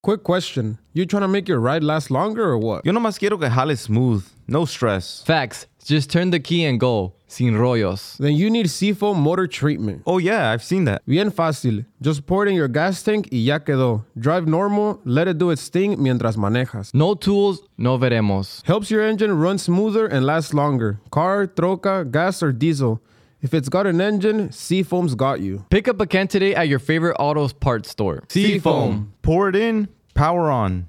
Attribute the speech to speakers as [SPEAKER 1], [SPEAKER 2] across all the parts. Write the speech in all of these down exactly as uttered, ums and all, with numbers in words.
[SPEAKER 1] Quick question. You trying to make your ride last longer or what?
[SPEAKER 2] Yo nomás quiero que jale smooth. No stress.
[SPEAKER 3] Facts. Just turn the key and go. Sin rollos.
[SPEAKER 1] Then you need Seafoam Motor Treatment.
[SPEAKER 2] Oh yeah, I've seen that.
[SPEAKER 1] Bien fácil. Just pour it in your gas tank y ya quedó. Drive normal, let it do its thing mientras manejas.
[SPEAKER 3] No tools, no veremos.
[SPEAKER 1] Helps your engine run smoother and last longer. Car, troca, gas, or diesel. If it's got an engine, Seafoam's got you.
[SPEAKER 3] Pick up a can today at your favorite autos parts store.
[SPEAKER 2] Seafoam. Pour it in, power on.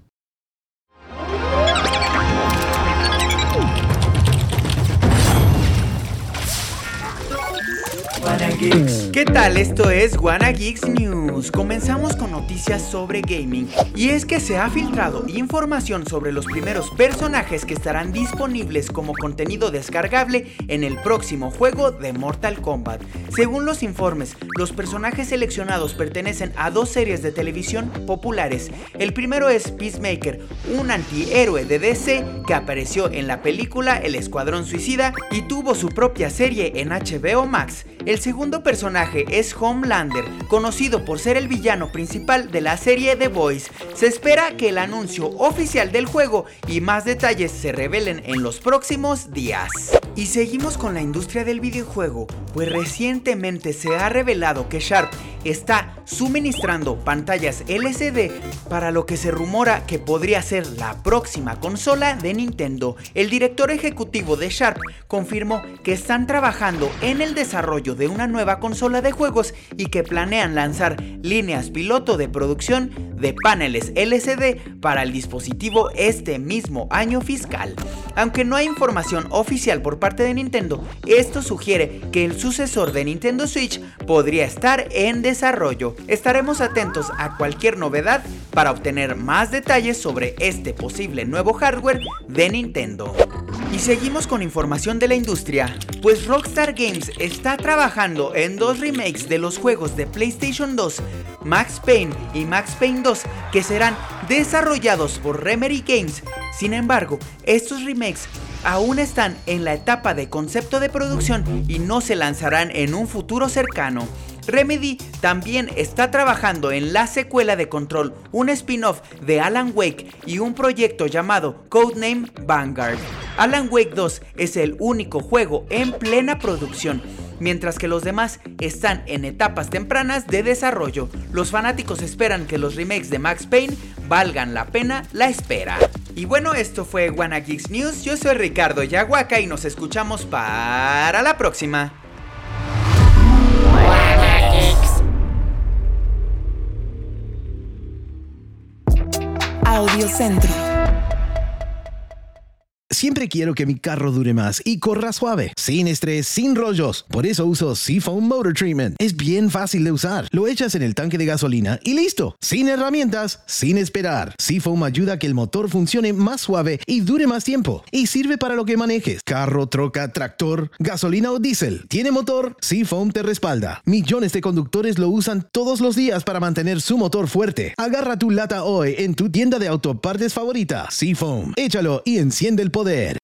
[SPEAKER 4] ¿Qué tal? Esto es Wanna Geeks News. Comenzamos con noticias sobre gaming. Y es que se ha filtrado información sobre los primeros personajes que estarán disponibles como contenido descargable en el próximo juego de Mortal Kombat. Según los informes, los personajes seleccionados pertenecen a dos series de televisión populares. El primero es Peacemaker, un antihéroe de D C que apareció en la película El Escuadrón Suicida y tuvo su propia serie en H B O Max. El segundo personaje es Homelander, conocido por ser el villano principal de la serie The Boys. Se espera que el anuncio oficial del juego y más detalles se revelen en los próximos días. Y seguimos con la industria del videojuego, pues recientemente se ha revelado que Sharp está suministrando pantallas L C D para lo que se rumora que podría ser la próxima consola de Nintendo. El director ejecutivo de Sharp confirmó que están trabajando en el desarrollo de una nueva consola de juegos y que planean lanzar líneas piloto de producción de paneles L C D para el dispositivo este mismo año fiscal. Aunque no hay información oficial por parte de Nintendo, esto sugiere que el sucesor de Nintendo Switch podría estar en desarrollo. Estaremos atentos a cualquier novedad para obtener más detalles sobre este posible nuevo hardware de Nintendo. Y seguimos con información de la industria, pues Rockstar Games está trabajando en dos remakes de los juegos de PlayStation dos, Max Payne y Max Payne dos, que serán desarrollados por Remedy Games. Sin embargo, estos remakes aún están en la etapa de concepto de producción y no se lanzarán en un futuro cercano. Remedy también está trabajando en la secuela de Control, un spin-off de Alan Wake y un proyecto llamado Codename Vanguard. Alan Wake dos es el único juego en plena producción, mientras que los demás están en etapas tempranas de desarrollo. Los fanáticos esperan que los remakes de Max Payne valgan la pena la espera. Y bueno, esto fue Wanna Geeks News. Yo soy Ricardo Yaguaca y nos escuchamos para la próxima.
[SPEAKER 5] Audio Centro.
[SPEAKER 6] Siempre quiero que mi carro dure más y corra suave, sin estrés, sin rollos. Por eso uso Seafoam Motor Treatment. Es bien fácil de usar. Lo echas en el tanque de gasolina y listo. Sin herramientas, sin esperar. Seafoam ayuda a que el motor funcione más suave y dure más tiempo. Y sirve para lo que manejes. Carro, troca, tractor, gasolina o diésel. ¿Tiene motor? Seafoam te respalda. Millones de conductores lo usan todos los días para mantener su motor fuerte. Agarra tu lata hoy en tu tienda de autopartes favorita. Seafoam. Échalo y enciende el poder.